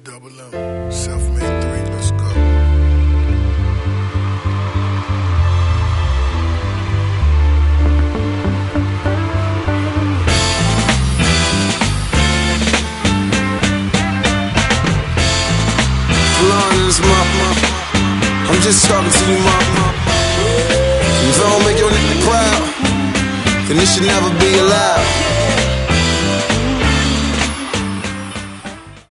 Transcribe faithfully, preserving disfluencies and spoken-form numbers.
Double M, self-made three, let's go. Lawrence, I'm just talking to you, mama. If I don't make your nigga proud, then this should never be allowed.